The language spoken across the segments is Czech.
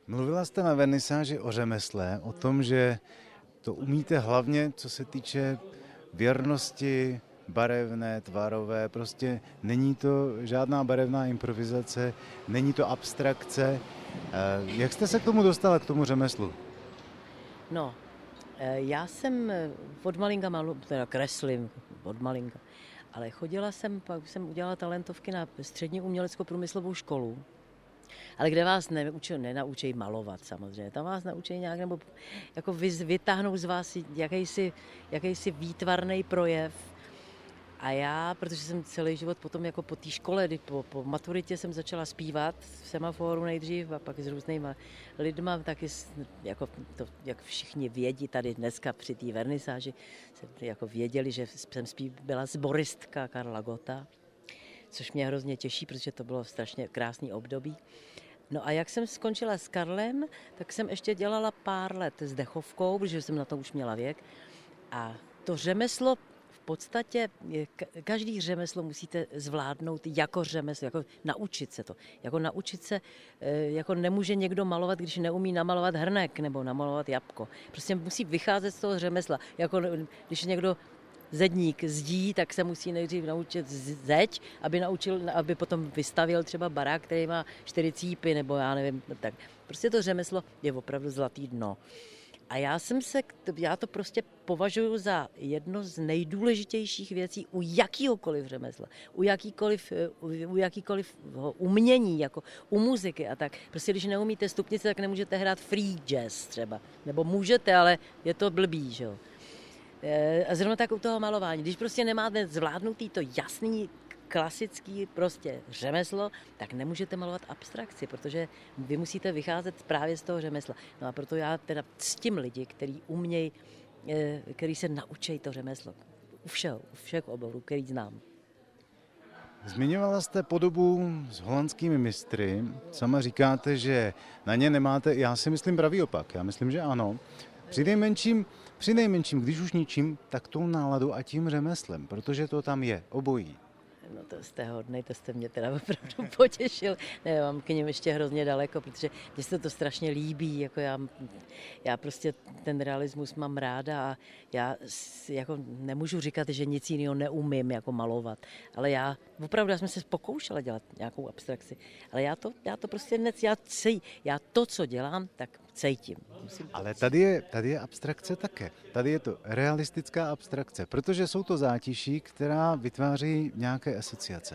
Mluvila jste na vernisáži o řemesle, o tom, že to umíte hlavně, co se týče věrnosti, barevné, tvarové, prostě není to žádná barevná improvizace, není to abstrakce. Jak jste se k tomu dostala, k tomu řemeslu? No, já jsem od malinka teda kreslím od malinka, ale pak jsem udělala talentovky na střední umělecko-průmyslovou školu, ale kde vás nenaučí malovat samozřejmě, tam vás naučí nějak, nebo jako vytáhnou z vás jakýsi výtvarný projev. A já, protože jsem celý život potom jako po té škole, po maturitě jsem začala zpívat v Semaforu nejdřív a pak s různýma lidma, taky jako to, jak všichni vědí tady dneska při té vernisáži, jako věděli, že jsem byla sboristka Karla Gotta, což mě hrozně těší, protože to bylo strašně krásný období. No a jak jsem skončila s Karlem, tak jsem ještě dělala pár let s dechovkou, protože jsem na to už měla věk. A to řemeslo v podstatě, každý řemeslo musíte zvládnout jako řemeslo, jako naučit se to. Jako naučit se, jako nemůže někdo malovat, když neumí namalovat hrnek nebo namalovat jabko. Prostě musí vycházet z toho řemesla. Jako když někdo zedník zdí, tak se musí nejdřív naučit zeď, aby potom vystavil třeba barák, který má 4 cípy, nebo já nevím, tak. Prostě to řemeslo je opravdu zlatý dno. A já to prostě považuji za jedno z nejdůležitějších věcí u jakýhokoliv řemesla, u jakýkoliv umění, jako u muziky a tak. Prostě když neumíte stupnice, tak nemůžete hrát free jazz třeba. Nebo můžete, ale je to blbý, že jo. A zrovna tak u toho malování. Když prostě nemáte zvládnutý to jasný, klasický prostě řemeslo, tak nemůžete malovat abstrakci, protože vy musíte vycházet právě z toho řemesla. No a proto já teda ctím lidi, který se naučí to řemeslo. U všech oborů, který znám. Zmiňovala jste podobu s holandskými mistry. Sama říkáte, že na ně nemáte, já si myslím pravý opak. Já myslím, že ano. Při nejmenším, když už ničím, tak tou náladou a tím řemeslem, protože to tam je, obojí. No to jste hodnej, to jste mě teda opravdu potěšil. Ne, mám k něm ještě hrozně daleko, protože mně se to strašně líbí. Jako já prostě ten realismus mám ráda a já jako nemůžu říkat, že nic jiného neumím jako malovat. Ale já jsem se pokoušela dělat nějakou abstrakci. Ale já to prostě já to, co dělám, tak cítím. Ale tady je abstrakce také. Tady je to realistická abstrakce, protože jsou to zátiší, která vytváří nějaké asociace.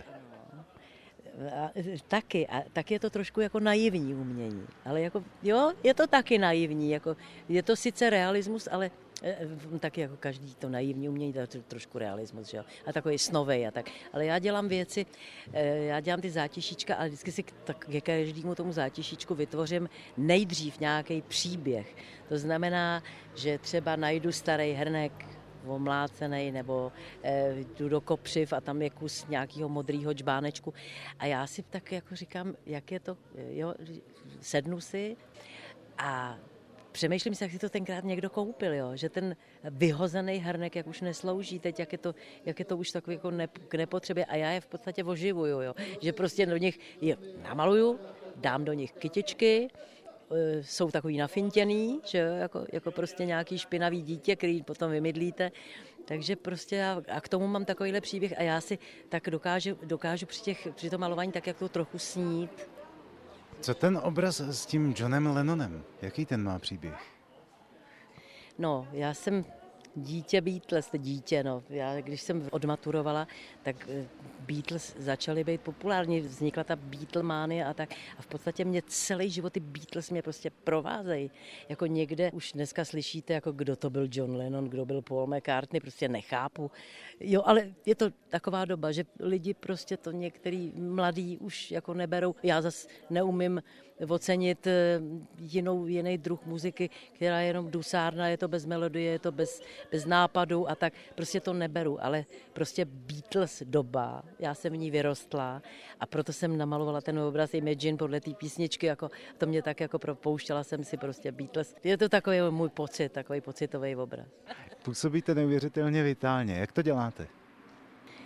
Tak je to trošku jako naivní umění. Ale jako, jo, je to taky naivní. Jako, je to sice realismus, ale taky jako každý to naivní umění, to je trošku realismus, že jo? A takový snovej a tak. Ale já dělám věci, já dělám ty zátišíčka, ale vždycky si ke každému tomu zátišíčku vytvořím nejdřív nějaký příběh. To znamená, že třeba najdu starý hrnek, omlácenej, nebo jdu do Kopřiv a tam je kus nějakého modrýho džbánečku. A já si tak jako říkám, jak je to, jo, sednu si a přemýšlím si, jak si to tenkrát někdo koupil, jo? Že ten vyhozený hrnek, jak už neslouží teď, jak je to už takový jako k nepotřebě a já je v podstatě oživuju, jo? Že prostě do nich je namaluju, dám do nich kytičky, jsou takový nafintěný, že jo? Jako prostě nějaký špinavý dítě, který potom vymydlíte. Takže prostě a k tomu mám takovýhle příběh a já si tak dokážu při tom malování tak jako trochu snít. Co ten obraz s tím Johnem Lennonem? Jaký ten má příběh? No, já jsem Beatles. Já, když jsem odmaturovala, tak Beatles začaly být populární, vznikla ta Beatlemania a tak. A v podstatě mě celý život ty Beatles mě prostě provázejí. Jako někde už dneska slyšíte, jako kdo to byl John Lennon, kdo byl Paul McCartney, prostě nechápu. Jo, ale je to taková doba, že lidi prostě to některý mladí už jako neberou. Já zas neumím ocenit jiný druh muziky, která je jenom dusárna, je to bez melodie, je to bez nápadu a tak. Prostě to neberu, ale prostě Beatles doba, já jsem v ní vyrostla a proto jsem namalovala ten obraz Imagine podle té písničky, jako to mě tak jako propouštěla jsem si prostě Beatles. Je to takový můj pocit, takový pocitový obraz. Působíte neuvěřitelně vitálně. Jak to děláte?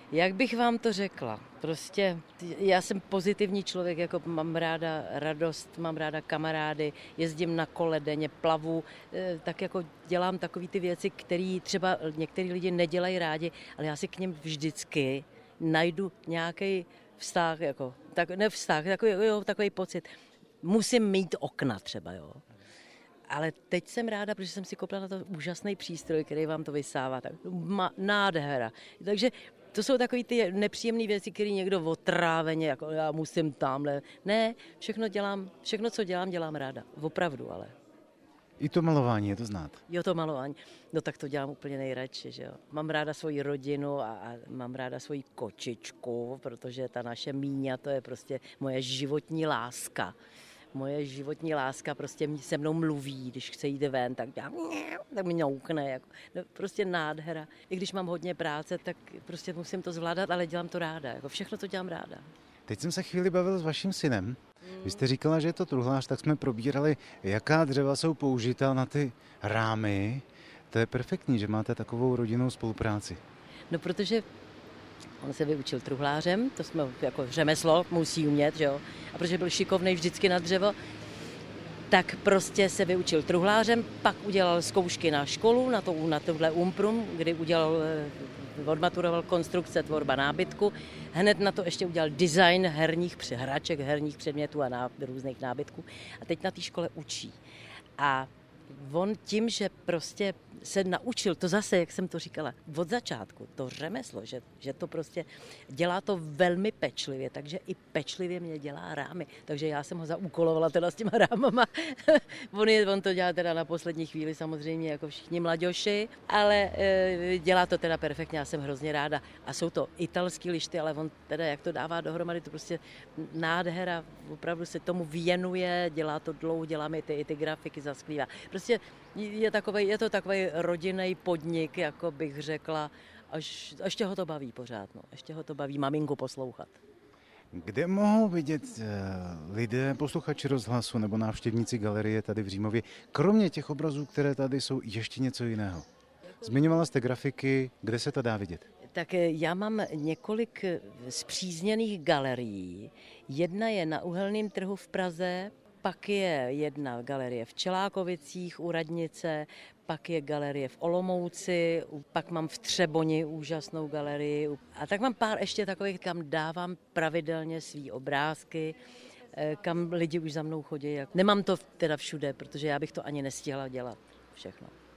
Jak bych vám to řekla? Prostě já jsem pozitivní člověk, jako mám ráda radost, mám ráda kamarády, jezdím na kole denně, plavu, tak jako dělám takové ty věci, které třeba některý lidi nedělají rádi, ale já si k něm vždycky najdu nějaký vztah, jako, tak, ne vztah, takový pocit. Musím mít okna třeba, jo. Ale teď jsem ráda, protože jsem si koupila na to úžasný přístroj, který vám to vysává. Tak nádhera. Takže to jsou takové ty nepříjemné věci, které někdo otráveně, jako já musím tamhle. Ne, všechno, co dělám ráda. Opravdu, ale. I to malování, je to znát. Jo, to malování. No tak to dělám úplně nejradši, že jo. Mám ráda svoji rodinu a mám ráda svoji kočičku, protože ta naše Míňa, to je prostě moje životní láska. Moje životní láska prostě se mnou mluví, když chce jít ven, tak mi ňoukne. Jako, no, prostě nádhera. I když mám hodně práce, tak prostě musím to zvládat, ale dělám to ráda. Jako všechno to dělám ráda. Teď jsem se chvíli bavil s vaším synem. Vy jste říkala, že je to truhlář, tak jsme probírali, jaká dřeva jsou použita na ty rámy. To je perfektní, že máte takovou rodinnou spolupráci. No, protože on se vyučil truhlářem, to jsme jako řemeslo, musí umět, že jo. A protože byl šikovnej vždycky na dřevo, tak prostě se vyučil truhlářem, pak udělal zkoušky na školu, na tohle Umprum, kdy odmaturoval konstrukce, tvorba nábytku. Hned na to ještě udělal design hraček, herních předmětů a různých nábytků. A teď na té škole učí. A on tím, že prostě se naučil, to zase, jak jsem to říkala, od začátku, to řemeslo, že to prostě dělá to velmi pečlivě, takže i pečlivě mě dělá rámy. Takže já jsem ho zaúkolovala teda s těma rámama. on to dělá teda na poslední chvíli samozřejmě, jako všichni mladěši, ale dělá to teda perfektně, já jsem hrozně ráda. A jsou to italský lišty, ale on teda, jak to dává dohromady, to prostě nádhera, opravdu se tomu věnuje, dělá to dlouho, dělá mi ty grafiky, zasklívá. Prostě je to takový rodinný podnik, jako bych řekla, až ještě ho to baví pořád, no. Ještě ho to baví maminku poslouchat. Kde mohou vidět lidé, posluchači rozhlasu nebo návštěvníci galerie tady v Římově, kromě těch obrazů, které tady jsou, ještě něco jiného? Zmiňovala jste grafiky, kde se to dá vidět? Tak já mám několik spřízněných galerií. Jedna je na Uhelném trhu v Praze, pak je jedna galerie v Čelákovicích u Radnice, pak je galerie v Olomouci, pak mám v Třeboni úžasnou galerii. A tak mám pár ještě takových, kam dávám pravidelně svý obrázky, kam lidi už za mnou chodí. Nemám to teda všude, protože já bych to ani nestihla dělat všechno.